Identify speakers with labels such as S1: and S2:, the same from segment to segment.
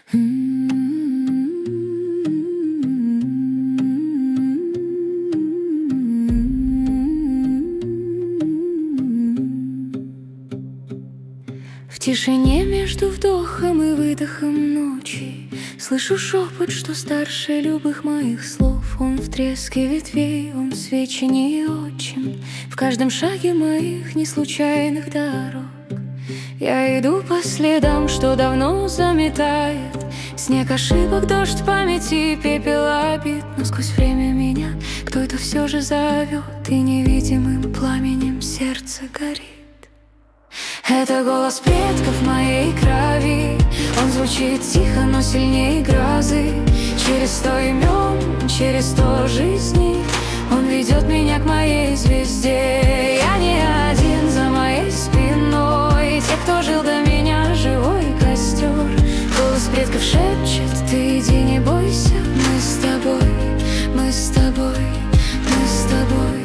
S1: В тишине между вдохом и выдохом ночи слышу шепот, что старше любых моих слов. Он в треске ветвей, он в свечении отчим, в каждом шаге моих неслучайных дорог. Я иду по следам, что давно заметает снег ошибок, дождь памяти, пепел обид. Но сквозь время меня кто-то все же зовет, и невидимым пламенем сердце горит. Это голос предков моей крови. Он звучит тихо, но сильнее грозы. Через 100 имен, через 100 жизней он ведет меня к моей звезде. Я не один, за моей спиной те, кто жил до меня, живой костер. Голос предков шепчет: ты иди, не бойся, мы с тобой, мы с тобой, мы с тобой.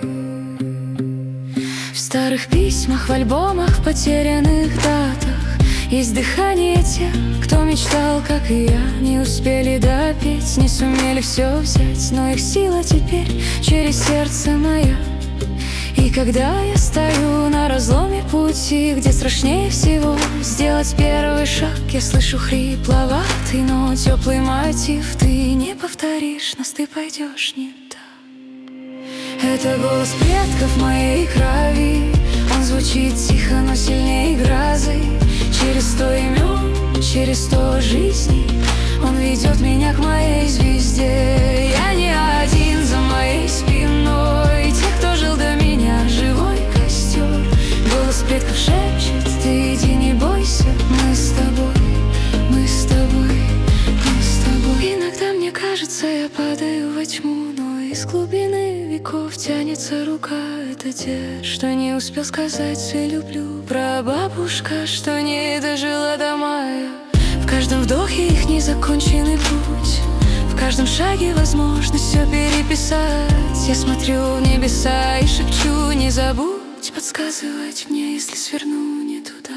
S1: В старых письмах, в альбомах, в потерянных датах есть дыхание тех, кто мечтал, как и я. Не успели допеть, не сумели все взять, но их сила теперь через сердце мое. И когда я стою на разломе пути, где страшнее всего сделать первый шаг, я слышу хрипловатый, но теплый мотив. Ты не повторишь нас, ты пойдешь не так. Это голос предков моей крови. Он звучит тихо, но сильнее грозы. Через 100 имен, через 100 жизней он ведет меня к моей звезде. Я не один, за моей спиной те, кто жил до меня, живой костер. Голос предков шепчет: ты иди, не бойся, мы с тобой, мы с тобой, мы с тобой. Иногда мне кажется, я падаю во тьму, но из глубины веков тянется рука. Это дед, что не успел сказать «я люблю», прабабушка, что не дожила до мая. В каждом вдохе их незаконченный путь, в каждом шаге возможность все переписать. Я смотрю в небеса и шепчу: не забудь подсказывать мне, если сверну не туда.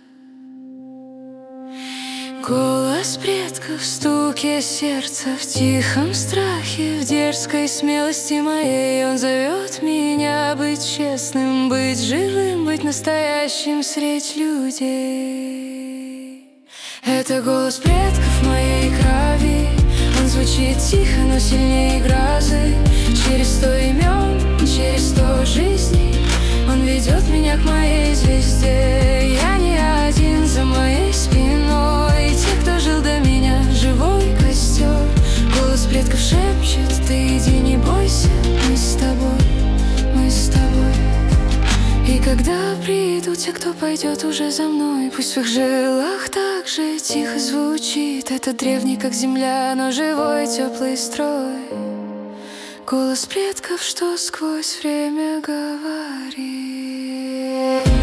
S1: Голос предков в стуке сердца, в тихом страхе, в дерзкой смелости моей. Он зовет меня быть честным, быть живым, быть настоящим средь людей. Это голос предков моей крови. Он звучит тихо, но сильнее грозы. Через 100 имен, через 100 жизней он ведет меня к моей звезде. Я не один, за моей спиной те, кто жил до меня, живой костер. Голос предков шепчет: ты иди, не бойся, мы с тобой, мы с тобой. И когда придут те, кто пойдет уже за мной, пусть в их жилах так же тихо звучит этот древний, как земля, но живой теплый строй. Голос предков, что сквозь время говорит.